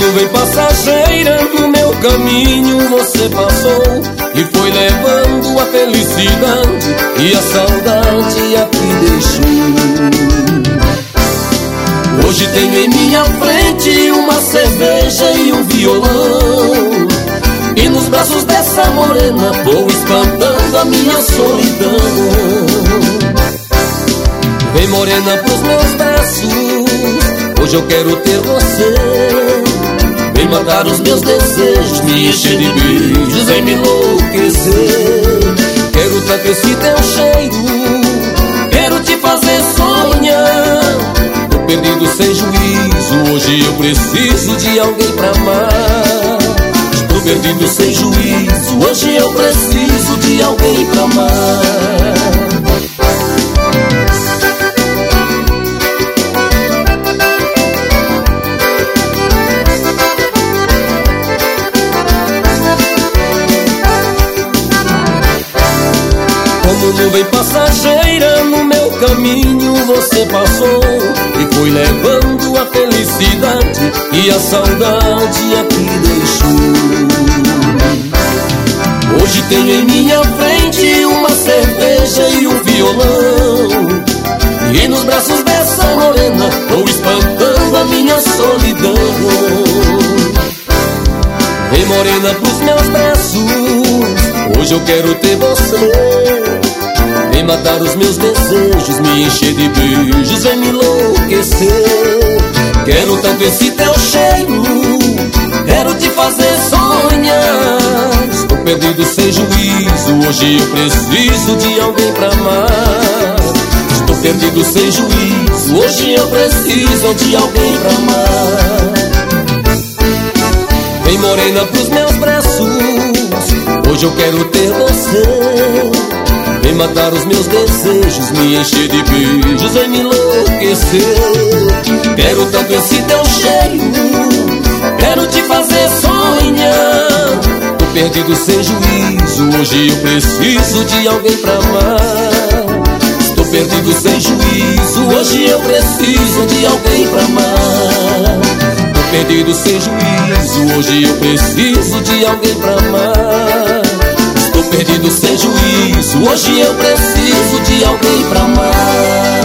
nuvem passageira no meu caminho você passou e foi levando a felicidade e a saudade aqui deixou. Hoje tenho em minha frente uma cerveja e um violão, e nos braços dessa morena vou espantando a minha solidão. Vem morena pros meus braços, hoje eu quero ter você. Vem matar os meus desejos, me encher de beijos, vem me enlouquecer. Quero tanto esse teu cheiro, quero te fazer sonhar. Tô perdido sem juízo, hoje eu preciso de alguém pra amar. Estou perdido sem juízo, hoje eu preciso de alguém pra amar. Como nuvem passageira no meu caminho você passou e foi levando a felicidade e a saudade aqui deixou. Hoje tenho em minha frente uma cerveja e um violão, e nos braços dessa morena vou espantando a minha solidão. Vem morena pros meus braços, hoje eu quero ter você. Vem matar os meus desejos, me encher de beijos, vem me enlouquecer. Quero tanto esse teu cheiro, quero te fazer sonhar. Estou perdido sem juízo, hoje eu preciso de alguém pra amar. Estou perdido sem juízo, hoje eu preciso de alguém pra amar. Vem morena pros meus braços, hoje eu quero ter você. Vem matar os meus desejos, me encher de beijos, vem me enlouquecer. Quero tanto esse teu cheiro, quero te fazer sonhar. Tô perdido sem juízo, hoje eu preciso de alguém pra amar. Estou perdido sem juízo, hoje eu preciso de alguém pra amar. Tô perdido sem juízo, hoje eu preciso de alguém pra amar. Perdido sem juízo, hoje eu preciso de alguém pra amar.